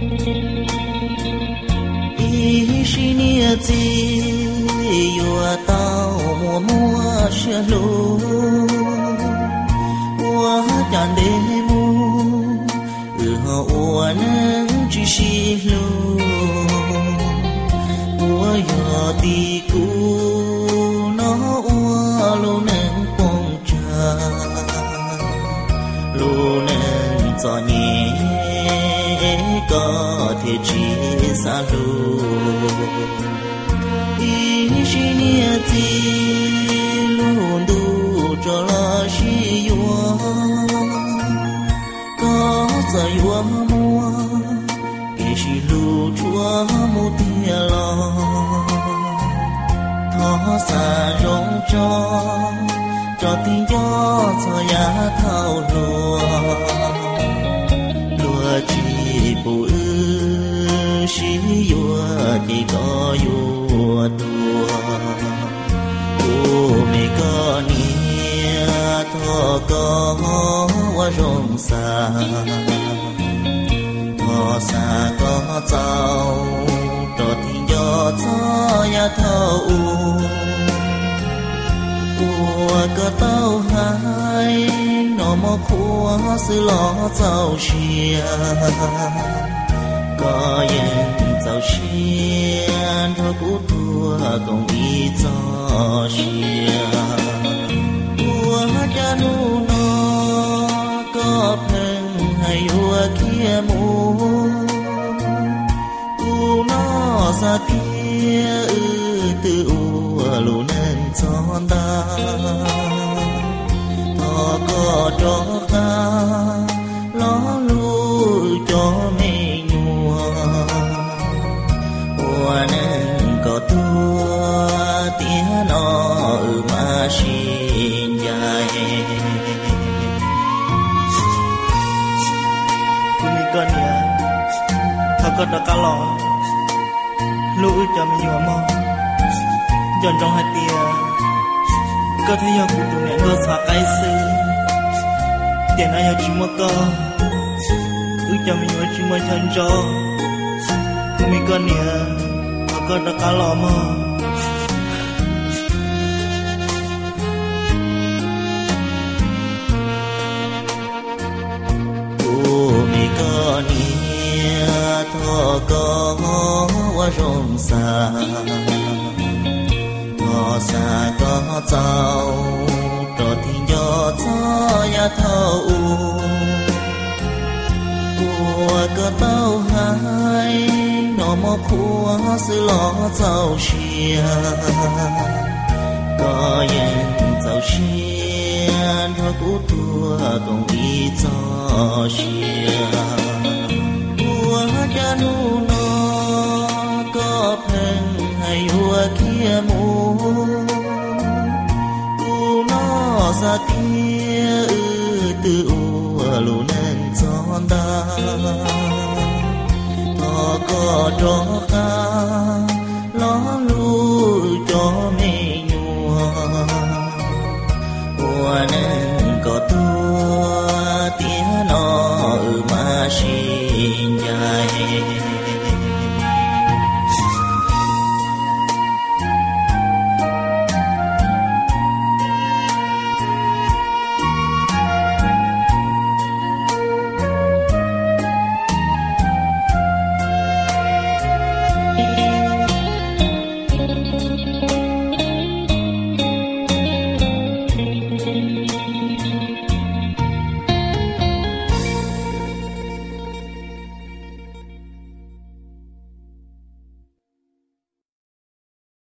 ý xin nia gì yêu tao mùa mùa xe lũ qua tràn đêm mu họ ua nắng chỉ xì lù ua yo ti cu nó ua lu nắng phong trà lu nắng gió nhẹ có thể chỉ xa lù ý chỉ nia ti luôn đủ cho la chi yo có giờ yo mua kể chỉ lu chúa mu tia lo thọ xa rong cho tiếng gió cho giá thao lùa chỉ bụi chỉ yo chỉ có yo tua ô mẹ con nia thọ có hoa rong xa thọ xa có giàu cho tiếng gió cho ya thâu của có tao hai nó mò khua sự lo giàu chia có yên giàu chia cho cú tua công ý cho chia của cha nu nó có phần hay ua kia mu u nó ra tia từ ua lu nên chọn ta thọ có cho ta lo lu cho mẹ nhua ua nên có tua tia nó mà xin dài con ya thà con đã cá lò lũ cho mình nhiều mò dọn trong hai tia có thấy yêu của tụi nè có xóa cái sư tiền ai yêu chỉ mua co cho mình nhiều chỉ mua chân cho tụi mình con ya thà con đã cá lò mò thọ có hoa rong xa thọ xa có giàu cho tiếng gió cho ya thâu của có tao hai nó mò khua sự lo giàu chia có yên giàu chia cho cú tua công ý cho chia cha nu nó có phần hay ua kia mu u nó ra tia từ ua lu nên chọn ta thọ có cho ta lo lu cho mẹ nhua ua nên có tua tia nó mà xin dài